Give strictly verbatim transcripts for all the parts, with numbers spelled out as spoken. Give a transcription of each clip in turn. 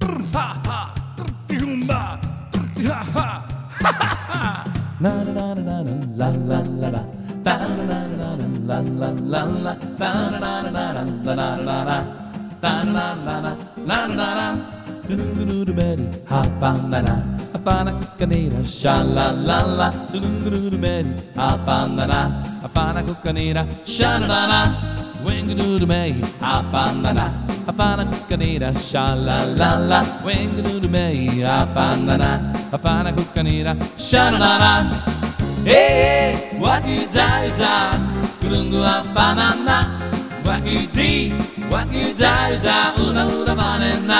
ha ha, humba, ha ha, ha ha. Na na na na na la la la la. Da na na na na la la la la. Da na na na na la la la la. Da na na na na na na. Dulungulu meri ha fa na na. Afana kukanira sha la la la. Dulungulu meri ha fa na na. Afana kukanira sha la la la. Wingaloo me ha fa na na. Afana kukanira sha la la la. Wingaloo me ha fa na na. Afana kukanira sha la la la. Hey, waki jai ja, kulungu afana na. Waki di, waki jai ja, una una manena.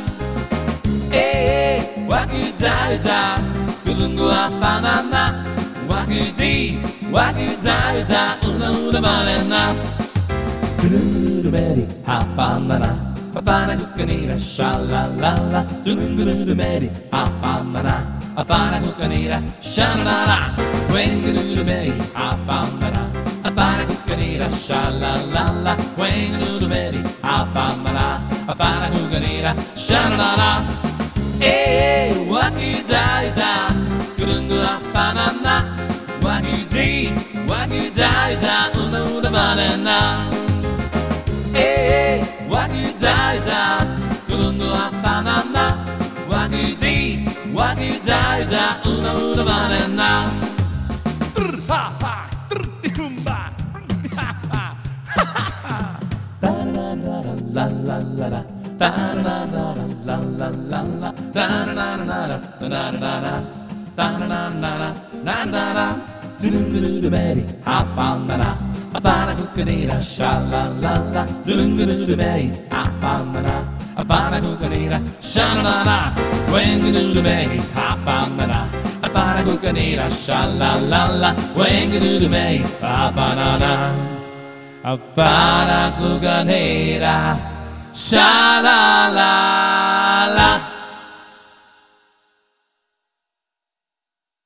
Hey, waki jai ja, kulungu afana na. Waki di, waki jai ja, una una manena. Kulungu meri afana na. Afana kukanira sha la la la. Kulungu meri afana na. Afana kukanira sha la la. Wingaloo me afana na. Afana kukanira sha la la la. Wingaloo me afana na. Afana kukanira sha la la. Hey, waki jai ja, kulungu afana na. Waki di, waki jai ja, una una manena. Hey, waki jai ja, kulungu afana na. Waki di, waki jai ja, una una manena. Ha ha, humba, ha ha, ha ha. Da na na na la la la la. Da na na na la la la la. Da na na na na na na na. Da na na na na na na na. Dulungulu meri ha fa na na. Afana kukanira sha la la la. Dulungulu meri ha fa na na. Afana kukanira sha la la. Wingaloo meri ha fa na na. Afana kukanira sha la la la. Wingaloo me afana na. Afana kukanira sha la la la.